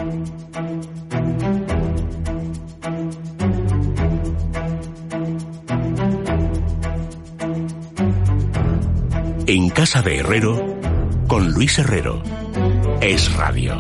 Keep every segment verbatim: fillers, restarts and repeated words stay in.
En casa de Herrero, con Luis Herrero. Es Radio.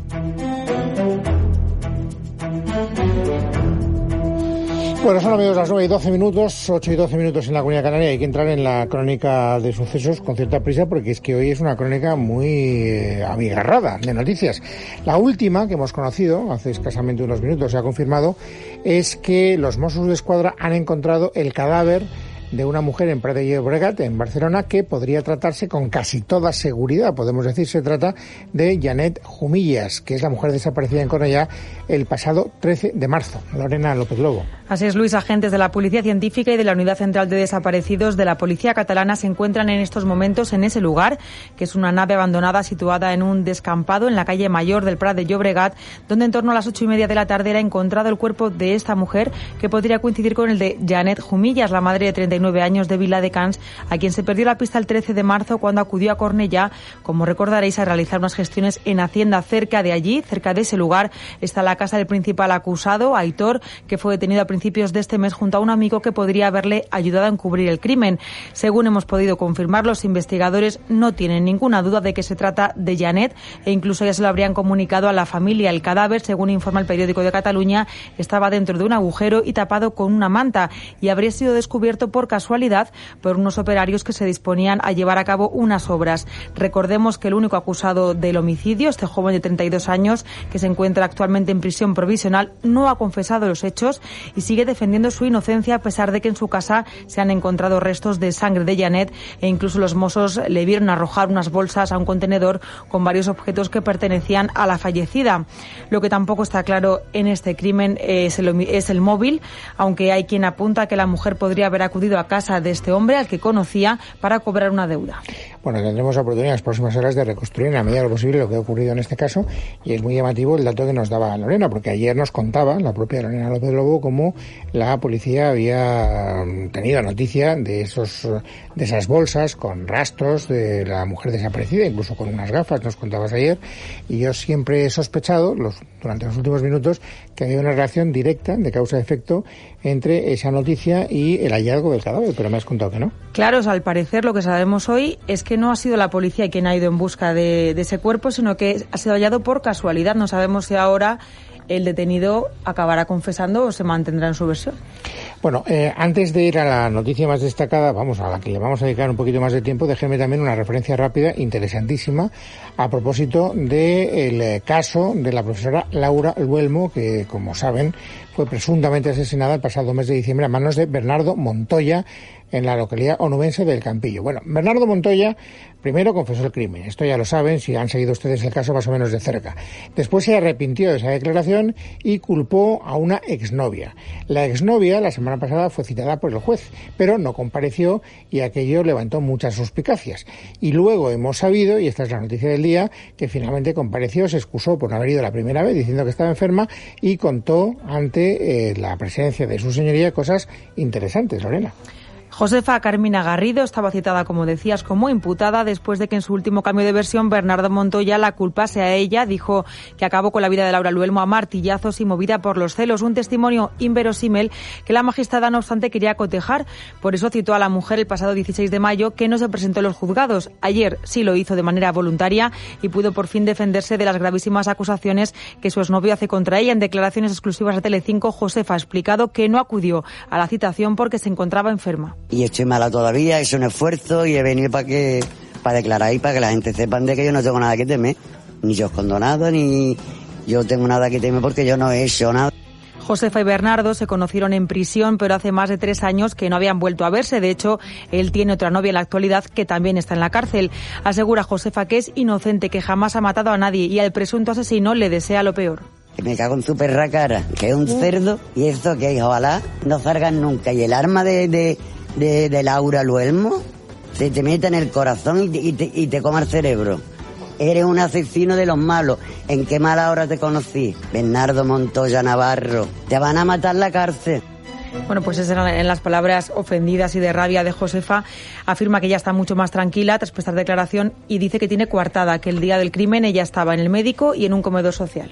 Bueno, son amigos las nueve y doce minutos, ocho y doce minutos en la Comunidad Canaria. Hay que entrar en la crónica de sucesos con cierta prisa porque es que hoy es una crónica muy eh, abigarrada de noticias. La última que hemos conocido, hace escasamente unos minutos se ha confirmado, es que los Mossos d'Esquadra han encontrado el cadáver de una mujer en Prat de Llobregat, en Barcelona, que podría tratarse con casi toda seguridad. Podemos decir, se trata de Janet Jumillas, que es la mujer desaparecida en Cornellá el pasado trece de marzo. Lorena López Lobo. Así es, Luis. Agentes de la Policía Científica y de la Unidad Central de Desaparecidos de la Policía Catalana se encuentran en estos momentos en ese lugar, que es una nave abandonada situada en un descampado en la calle Mayor del Prat de Llobregat, donde en torno a las ocho y media de la tarde era encontrado el cuerpo de esta mujer, que podría coincidir con el de Janet Jumillas, la madre de treinta y nueve años de Viladecans, a quien se perdió la pista el trece de marzo cuando acudió a Cornellá, como recordaréis, a realizar unas gestiones en Hacienda. Cerca de allí, cerca de ese lugar, está la casa del principal acusado, Aitor, que fue detenido a principios de este mes junto a un amigo que podría haberle ayudado a encubrir el crimen. Según hemos podido confirmar, los investigadores no tienen ninguna duda de que se trata de Janet e incluso ya se lo habrían comunicado a la familia. El cadáver, según informa el periódico de Cataluña, estaba dentro de un agujero y tapado con una manta y habría sido descubierto por casualidad por unos operarios que se disponían a llevar a cabo unas obras. Recordemos que el único acusado del homicidio, este joven de treinta y dos años, que se encuentra actualmente en prisión provisional, no ha confesado los hechos y sigue defendiendo su inocencia, a pesar de que en su casa se han encontrado restos de sangre de Janet e incluso los Mossos le vieron arrojar unas bolsas a un contenedor con varios objetos que pertenecían a la fallecida. Lo que tampoco está claro en este crimen es el, es el móvil, aunque hay quien apunta que la mujer podría haber acudido a casa de este hombre, al que conocía, para cobrar una deuda. Bueno, tendremos la oportunidad en las próximas horas de reconstruir en la medida de lo posible lo que ha ocurrido en este caso, y es muy llamativo el dato que nos daba Lorena, porque ayer nos contaba la propia Lorena López Lobo cómo la policía había tenido noticia de esos de esas bolsas con rastros de la mujer desaparecida, incluso con unas gafas, nos contabas ayer, y yo siempre he sospechado, los, durante los últimos minutos, que había una relación directa, de causa-efecto, entre esa noticia y el hallazgo del cadáver, pero me has contado que no. Claro, o sea, al parecer lo que sabemos hoy es que no ha sido la policía quien ha ido en busca de, de ese cuerpo, sino que ha sido hallado por casualidad. No sabemos si ahora el detenido acabará confesando o se mantendrá en su versión. Bueno, eh, antes de ir a la noticia más destacada, vamos a la que le vamos a dedicar un poquito más de tiempo, déjenme también una referencia rápida, interesantísima, a propósito del eh, caso de la profesora Laura Luelmo, que, como saben, fue presuntamente asesinada el pasado mes de diciembre a manos de Bernardo Montoya, en la localidad onubense del Campillo. Bueno, Bernardo Montoya primero confesó el crimen, esto ya lo saben si han seguido ustedes el caso más o menos de cerca. Después se arrepintió de esa declaración y culpó a una exnovia. La exnovia la semana pasada fue citada por el juez, pero no compareció y aquello levantó muchas suspicacias. Y luego hemos sabido, y esta es la noticia del día, que finalmente compareció, se excusó por no haber ido la primera vez diciendo que estaba enferma y contó ante eh, la presencia de su señoría cosas interesantes, Lorena. Josefa Carmina Garrido estaba citada, como decías, como imputada después de que en su último cambio de versión Bernardo Montoya la culpase a ella. Dijo que acabó con la vida de Laura Luelmo a martillazos y movida por los celos. Un testimonio inverosímil que la magistrada, no obstante, quería cotejar. Por eso citó a la mujer el pasado dieciséis de mayo, que no se presentó en los juzgados. Ayer sí lo hizo de manera voluntaria y pudo por fin defenderse de las gravísimas acusaciones que su exnovio hace contra ella. En declaraciones exclusivas a Telecinco, Josefa ha explicado que no acudió a la citación porque se encontraba enferma. Y estoy mala todavía, he hecho un esfuerzo y he venido para que para declarar y para que la gente sepan de que yo no tengo nada que temer. Ni yo escondo nada, ni yo tengo nada que temer porque yo no he hecho nada. Josefa y Bernardo se conocieron en prisión, pero hace más de tres años que no habían vuelto a verse. De hecho, él tiene otra novia en la actualidad que también está en la cárcel. Asegura Josefa que es inocente, que jamás ha matado a nadie y al presunto asesino le desea lo peor. Me cago en su perra cara, que es un cerdo, y eso que ojalá no salgan nunca. Y el arma de, de, de, de Laura Luelmo se te mete en el corazón y te, y te, y te coma el cerebro. Eres un asesino de los malos. ¿En qué mala hora te conocí? Bernardo Montoya Navarro. Te van a matar en la cárcel. Bueno, pues esas eran las palabras ofendidas y de rabia de Josefa. Afirma que ella está mucho más tranquila tras prestar declaración y dice que tiene coartada, que el día del crimen ella estaba en el médico y en un comedor social.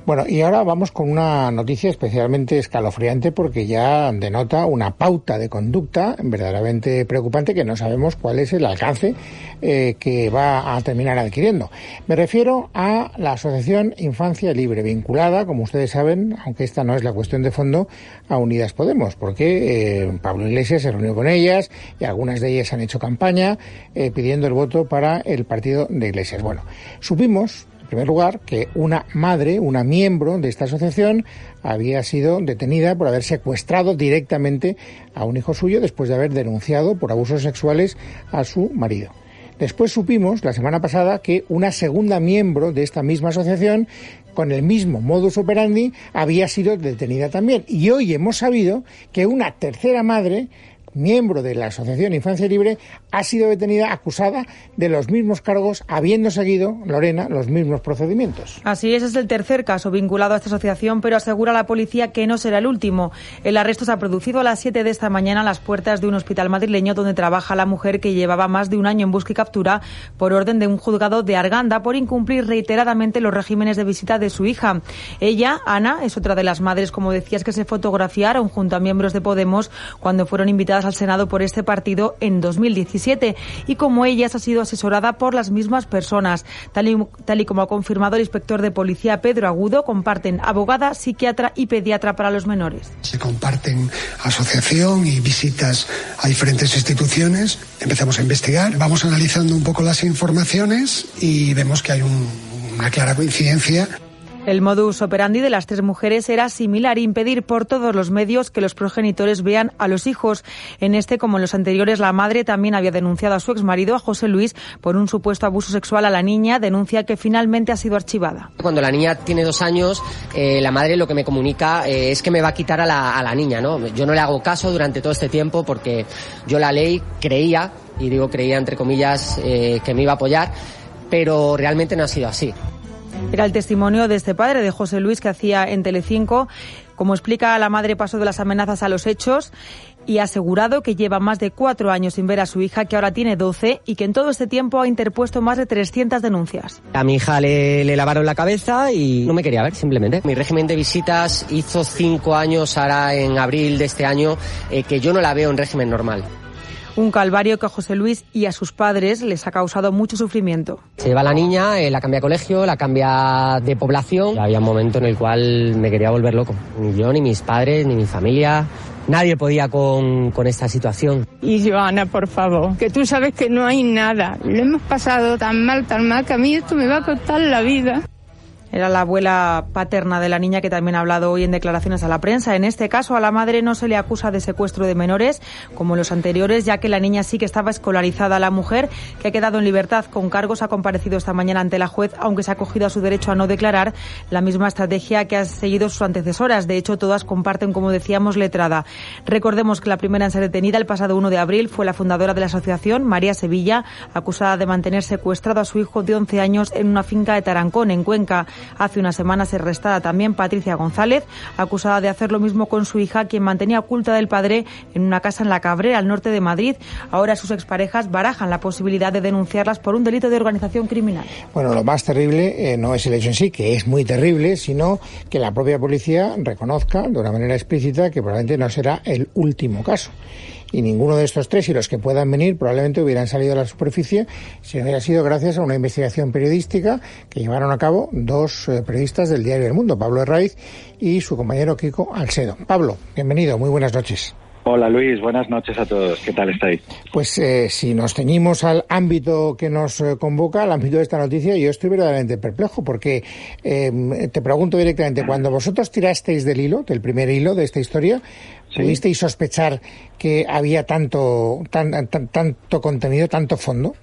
Bueno, y ahora vamos con una noticia especialmente escalofriante porque ya denota una pauta de conducta verdaderamente preocupante que no sabemos cuál es el alcance eh, que va a terminar adquiriendo. Me refiero a la Asociación Infancia Libre, vinculada, como ustedes saben, aunque esta no es la cuestión de fondo, a Unidas Podemos, porque eh, Pablo Iglesias se reunió con ellas y algunas de ellas han hecho campaña eh, pidiendo el voto para el partido de Iglesias. Bueno, supimos, en primer lugar, que una madre, una miembro de esta asociación, había sido detenida por haber secuestrado directamente a un hijo suyo después de haber denunciado por abusos sexuales a su marido. Después supimos, la semana pasada, que una segunda miembro de esta misma asociación, con el mismo modus operandi, había sido detenida también. Y hoy hemos sabido que una tercera madre, miembro de la Asociación Infancia Libre, ha sido detenida acusada de los mismos cargos, habiendo seguido, Lorena, los mismos procedimientos. Así es, es el tercer caso vinculado a esta asociación, pero asegura la policía que no será el último. El arresto se ha producido a las siete de esta mañana a las puertas de un hospital madrileño donde trabaja la mujer que llevaba más de un año en busca y captura por orden de un juzgado de Arganda por incumplir reiteradamente los regímenes de visita de su hija. Ella, Ana, es otra de las madres, como decías, que se fotografiaron junto a miembros de Podemos cuando fueron invitadas al Senado por este partido en dos mil diecisiete y como ellas ha sido asesorada por las mismas personas. Tal y, tal y como ha confirmado el inspector de policía Pedro Agudo, comparten abogada, psiquiatra y pediatra para los menores. Se comparten asociación y visitas a diferentes instituciones. Empezamos a investigar, vamos analizando un poco las informaciones y vemos que hay un, una clara coincidencia. El modus operandi de las tres mujeres era similar: impedir por todos los medios que los progenitores vean a los hijos. En este, como en los anteriores, la madre también había denunciado a su exmarido, a José Luis, por un supuesto abuso sexual a la niña, denuncia que finalmente ha sido archivada. Cuando la niña tiene dos años, eh, la madre lo que me comunica eh, es que me va a quitar a la, a la niña, ¿no? Yo no le hago caso durante todo este tiempo porque yo la ley creía, y digo creía entre comillas, eh, que me iba a apoyar, pero realmente no ha sido así. Era el testimonio de este padre, de José Luis, que hacía en Telecinco. Como explica, la madre pasó de las amenazas a los hechos y ha asegurado que lleva más de cuatro años sin ver a su hija, que ahora tiene doce, y que en todo este tiempo ha interpuesto más de trescientas denuncias. A mi hija le, le lavaron la cabeza y no me quería ver, simplemente. Mi régimen de visitas hizo cinco años, ahora en abril de este año, eh, que yo no la veo en régimen normal. Un calvario que a José Luis y a sus padres les ha causado mucho sufrimiento. Se lleva la niña, eh, la cambia de colegio, la cambia de población. Había un momento en el cual me quería volver loco. Ni yo, ni mis padres, ni mi familia. Nadie podía con, con esta situación. Y Joana, por favor, que tú sabes que no hay nada. Lo hemos pasado tan mal, tan mal, que a mí esto me va a costar la vida. Era la abuela paterna de la niña que también ha hablado hoy en declaraciones a la prensa. En este caso, a la madre no se le acusa de secuestro de menores, como en los anteriores, ya que la niña sí que estaba escolarizada. La mujer, que ha quedado en libertad con cargos, ha comparecido esta mañana ante la juez, aunque se ha acogido a su derecho a no declarar, la misma estrategia que ha seguido sus antecesoras. De hecho, todas comparten, como decíamos, letrada. Recordemos que la primera en ser detenida el pasado uno de abril fue la fundadora de la asociación, María Sevilla, acusada de mantener secuestrado a su hijo de once años en una finca de Tarancón, en Cuenca. Hace unas semanas es arrestada también Patricia González, acusada de hacer lo mismo con su hija, quien mantenía oculta del padre en una casa en La Cabrera, al norte de Madrid. Ahora sus exparejas barajan la posibilidad de denunciarlas por un delito de organización criminal. Bueno, lo más terrible eh, no es el hecho en sí, que es muy terrible, sino que la propia policía reconozca de una manera explícita que probablemente no será el último caso. Y ninguno de estos tres y los que puedan venir probablemente hubieran salido a la superficie si no hubiera sido gracias a una investigación periodística que llevaron a cabo dos eh, periodistas del diario El Mundo, Pablo Herraiz y su compañero Kiko Alcedo. Pablo, bienvenido, muy buenas noches. Hola Luis, buenas noches a todos. ¿Qué tal estáis? Pues eh, si nos ceñimos al ámbito que nos eh, convoca, al ámbito de esta noticia, yo estoy verdaderamente perplejo porque eh, te pregunto directamente, cuando vosotros tirasteis del hilo, del primer hilo de esta historia, ¿sí? ¿Pudisteis sospechar que había tanto, tan, tan, tanto contenido, tanto fondo?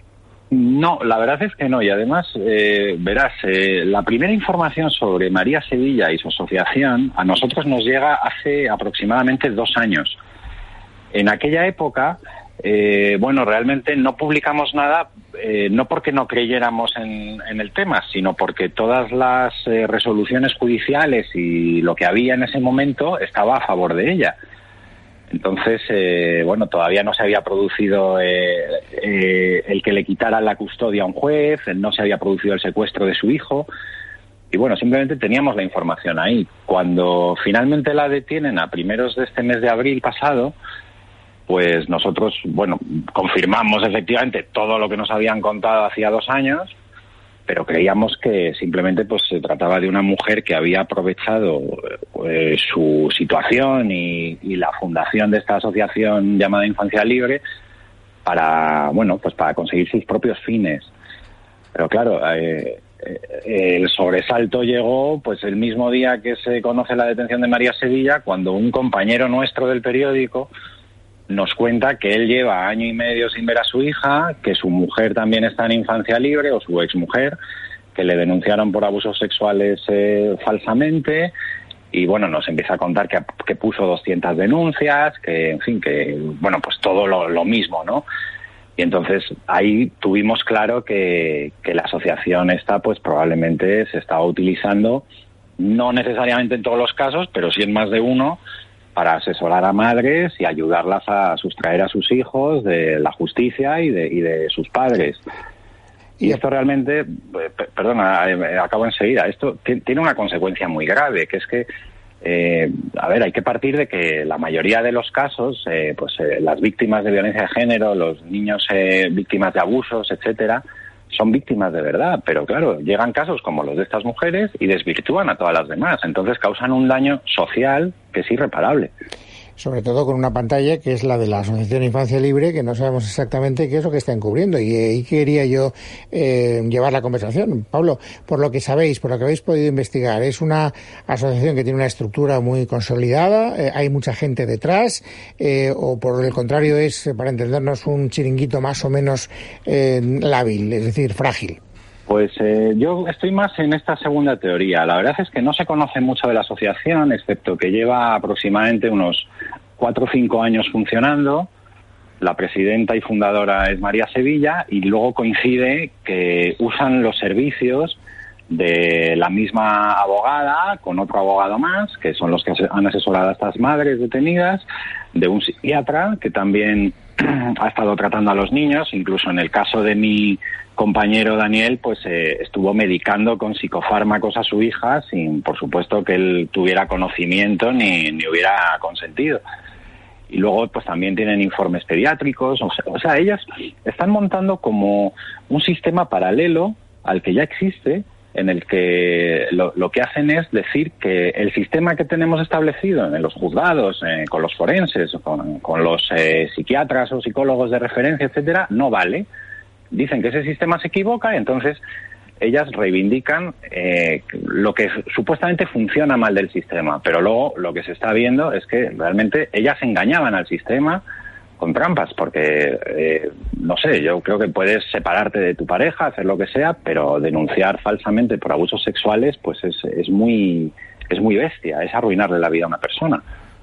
No, la verdad es que no, y además, eh, verás, eh, la primera información sobre María Sevilla y su asociación a nosotros nos llega hace aproximadamente dos años. En aquella época, eh, bueno, realmente no publicamos nada, eh, no porque no creyéramos en, en el tema, sino porque todas las eh, resoluciones judiciales y lo que había en ese momento estaba a favor de ella. Entonces, eh, bueno, todavía no se había producido eh, eh, el que le quitaran la custodia a un juez, no se había producido el secuestro de su hijo. y bueno, simplemente teníamos la información ahí. Cuando finalmente la detienen a primeros de este mes de abril pasado, pues nosotros, bueno, confirmamos efectivamente todo lo que nos habían contado hacía dos años, pero creíamos que simplemente pues se trataba de una mujer que había aprovechado eh, su situación y, y la fundación de esta asociación llamada Infancia Libre para, bueno, pues para conseguir sus propios fines. Pero claro, eh, eh, el sobresalto llegó pues el mismo día que se conoce la detención de María Sevilla, cuando un compañero nuestro del periódico nos cuenta que él lleva año y medio sin ver a su hija, que su mujer también está en Infancia Libre, o su exmujer, que le denunciaron por abusos sexuales eh, falsamente, y bueno, nos empieza a contar que, que puso doscientas denuncias, que en fin, que bueno, pues todo lo, lo mismo, ¿no? Y entonces ahí tuvimos claro que, que la asociación esta pues probablemente se estaba utilizando, no necesariamente en todos los casos, pero sí en más de uno, para asesorar a madres y ayudarlas a sustraer a sus hijos de la justicia y de, y de sus padres. Y esto realmente, perdona, acabo enseguida, esto tiene una consecuencia muy grave, que es que, eh, a ver, hay que partir de que la mayoría de los casos, eh, pues eh, las víctimas de violencia de género, los niños eh, víctimas de abusos, etcétera, son víctimas de verdad, pero claro, llegan casos como los de estas mujeres y desvirtúan a todas las demás, entonces causan un daño social que es irreparable. Sobre todo con una pantalla que es la de la Asociación Infancia Libre, que no sabemos exactamente qué es lo que está encubriendo. Y ahí quería yo eh, llevar la conversación. Pablo, por lo que sabéis, por lo que habéis podido investigar, es una asociación que tiene una estructura muy consolidada, eh, hay mucha gente detrás, eh, o por el contrario es, para entendernos, un chiringuito más o menos eh, lábil, es decir, frágil. Pues eh, yo estoy más en esta segunda teoría. La verdad es que no se conoce mucho de la asociación, excepto que lleva aproximadamente unos cuatro o cinco años funcionando. La presidenta y fundadora es María Sevilla, y luego coincide que usan los servicios de la misma abogada con otro abogado más, que son los que han asesorado a estas madres detenidas, de un psiquiatra que también ha estado tratando a los niños. Incluso en el caso de mi compañero Daniel, pues eh, estuvo medicando con psicofármacos a su hija sin, por supuesto, que él tuviera conocimiento ni, ni hubiera consentido. Y luego pues también tienen informes pediátricos, o sea, o sea, ellas están montando como un sistema paralelo al que ya existe, en el que lo, lo que hacen es decir que el sistema que tenemos establecido en los juzgados, eh, con los forenses, con, con los eh, psiquiatras o psicólogos de referencia, etcétera, no vale. Dicen que ese sistema se equivoca, y entonces ellas reivindican eh, lo que supuestamente funciona mal del sistema, pero luego lo que se está viendo es que realmente ellas engañaban al sistema con trampas, porque, eh, no sé, yo creo que puedes separarte de tu pareja, hacer lo que sea, pero denunciar falsamente por abusos sexuales, pues es, es muy es muy bestia, es arruinarle la vida a una persona.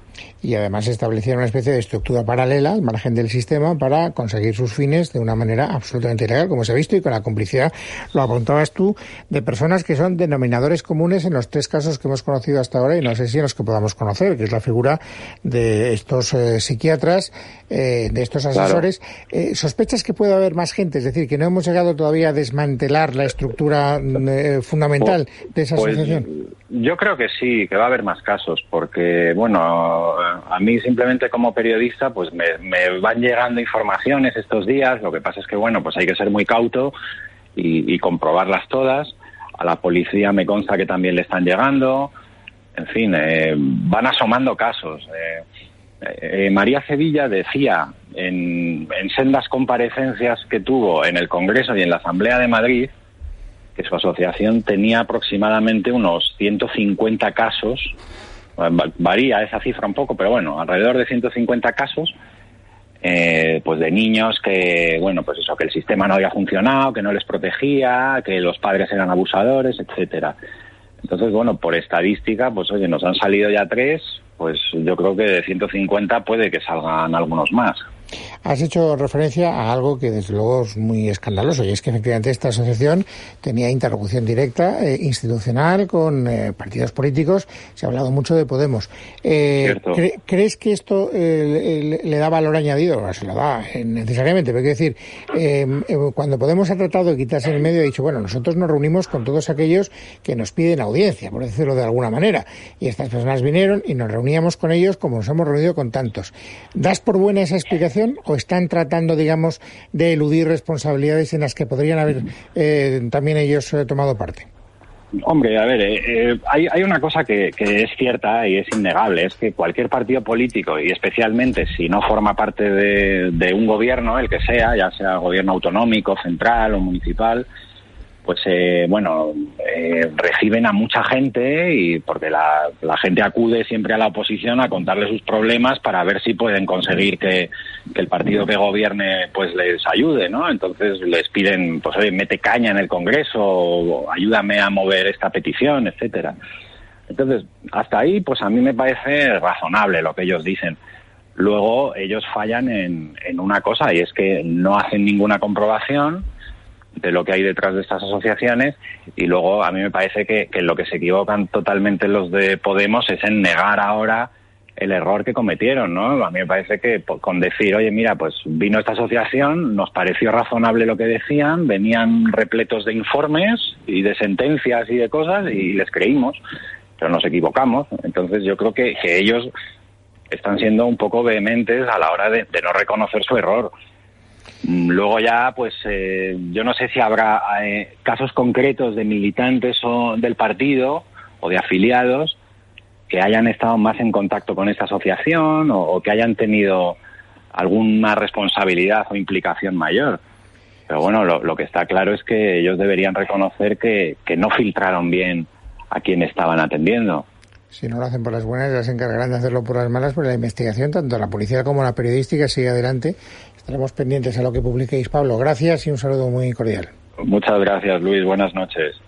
Y además establecieron una especie de estructura paralela al margen del sistema para conseguir sus fines de una manera absolutamente ilegal, como se ha visto, y con la complicidad, lo apuntabas tú, de personas que son denominadores comunes en los tres casos que hemos conocido hasta ahora, y no sé si en los que podamos conocer, que es la figura de estos eh, psiquiatras, eh, de estos asesores. Claro. Eh, ¿Sospechas que puede haber más gente? Es decir, que no hemos llegado todavía a desmantelar la estructura eh, fundamental pues, de esa asociación. Pues, yo creo que sí, que va a haber más casos, porque, bueno, a mí simplemente como periodista pues me, me van llegando informaciones estos días. Lo que pasa es que, bueno, pues hay que ser muy cauto y, y comprobarlas todas. A la policía me consta que también le están llegando. En fin, eh, van asomando casos. Eh, eh, María Sevilla decía en, en sendas comparecencias que tuvo en el Congreso y en la Asamblea de Madrid que su asociación tenía aproximadamente unos ciento cincuenta casos. Varía esa cifra un poco, pero bueno, alrededor de ciento cincuenta casos, eh, pues de niños que, bueno, pues eso, que el sistema no había funcionado, que no les protegía, que los padres eran abusadores, etcétera. Entonces, bueno, por estadística, pues oye, nos han salido ya tres, pues yo creo que de ciento cincuenta puede que salgan algunos más. Has hecho referencia a algo que desde luego es muy escandaloso, y es que efectivamente esta asociación tenía interlocución directa eh, institucional con eh, partidos políticos. Se ha hablado mucho de Podemos. Eh, cre- ¿Crees que esto eh, le, le da valor añadido? Bueno, se lo da eh, necesariamente, pero quiero decir, eh, eh, cuando Podemos ha tratado de quitarse en el medio, ha dicho, bueno, nosotros nos reunimos con todos aquellos que nos piden audiencia, por decirlo de alguna manera, y estas personas vinieron y nos reuníamos con ellos como nos hemos reunido con tantos. ¿Das por buena esa explicación o están tratando, digamos, de eludir responsabilidades en las que podrían haber eh, también ellos eh, tomado parte? Hombre, a ver, eh, eh, hay, hay una cosa que, que es cierta y es innegable, es que cualquier partido político, y especialmente si no forma parte de, de un gobierno, el que sea, ya sea gobierno autonómico, central o municipal, pues eh, bueno, eh, reciben a mucha gente, y porque la, la gente acude siempre a la oposición a contarle sus problemas para ver si pueden conseguir que, que el partido que gobierne pues les ayude, ¿no? Entonces les piden, pues oye, mete caña en el Congreso, o ayúdame a mover esta petición, etcétera. Entonces, hasta ahí, pues a mí me parece razonable lo que ellos dicen. Luego, ellos fallan en, en una cosa, y es que no hacen ninguna comprobación de lo que hay detrás de estas asociaciones, y luego a mí me parece que, que lo que se equivocan totalmente los de Podemos es en negar ahora el error que cometieron, ¿no? A mí me parece que con decir, oye, mira, pues vino esta asociación, nos pareció razonable lo que decían, venían repletos de informes y de sentencias y de cosas, y les creímos, pero nos equivocamos. Entonces yo creo que, que ellos están siendo un poco vehementes a la hora de, de no reconocer su error. Luego ya, pues eh, yo no sé si habrá eh, casos concretos de militantes o del partido o de afiliados que hayan estado más en contacto con esta asociación, o, o que hayan tenido alguna responsabilidad o implicación mayor. Pero bueno, lo, lo que está claro es que ellos deberían reconocer que, que no filtraron bien a quien estaban atendiendo. Si no lo hacen por las buenas, ya se encargarán de hacerlo por las malas, porque la investigación, tanto la policial como la periodística, sigue adelante. Estaremos pendientes a lo que publiquéis. Pablo, gracias y un saludo muy cordial. Muchas gracias, Luis. Buenas noches.